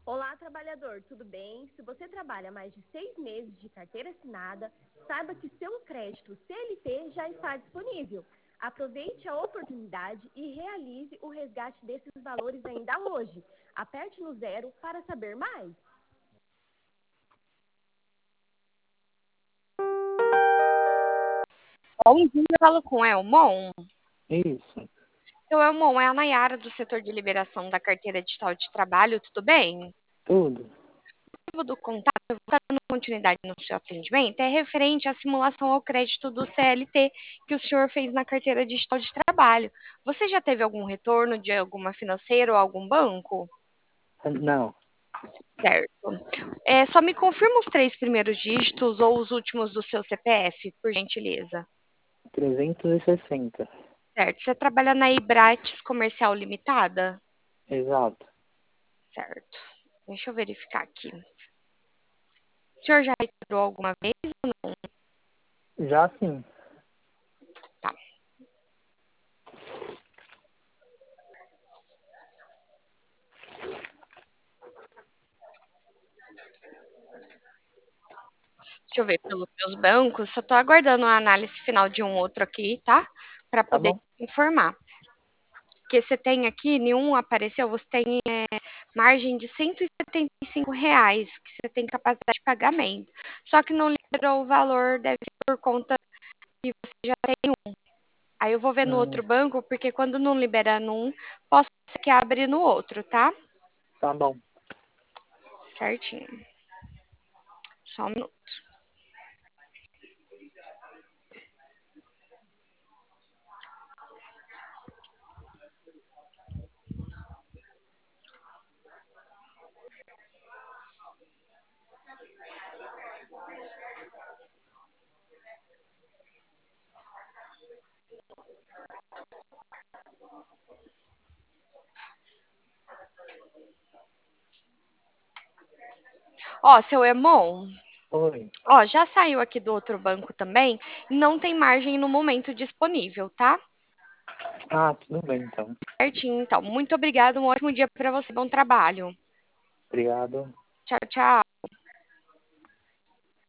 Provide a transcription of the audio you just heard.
Olá, trabalhador, tudo bem? Se você trabalha mais de 6 meses de carteira assinada, saiba que seu crédito CLT já está disponível. Aproveite a oportunidade e realize o resgate desses valores ainda hoje. Aperte no 0 para saber mais. Bom dia, eu falo com o Elmon. Isso, Seu Elmon, é a Nayara do setor de liberação da carteira digital de trabalho, tudo bem? tudo. O motivo do contato, eu vou estar dando continuidade no seu atendimento, é referente à simulação ao crédito do CLT que o senhor fez na carteira digital de trabalho. Você já teve algum retorno de alguma financeira ou algum banco? Não, Certo. Só me confirma os 3 primeiros dígitos ou os últimos do seu CPF, por gentileza. 360. Certo. Você trabalha na Ibrates Comercial Limitada? Exato. Certo. Deixa eu verificar aqui. O senhor já retirou alguma vez? Já sim. Tá. Deixa eu ver pelos meus bancos. Só tô aguardando a análise final de um outro aqui, tá? Para Tá poder bom? te informar. Porque você tem aqui, nenhum apareceu, você tem margem de R$ 175 que você tem capacidade de pagamento. Só que não liberou o valor, deve ser por conta que você já tem um. Aí eu vou ver no Hum, outro banco, porque quando não libera num, posso ser que abre no outro, tá? tá bom. Certinho. Só um minuto. Ó, seu Emon, Oi. ó, já saiu aqui do outro banco também, não tem margem no momento disponível, tá? Ah, tudo bem então. Certinho, então. Muito obrigada, um ótimo dia para você, bom trabalho. Obrigado. Tchau, tchau.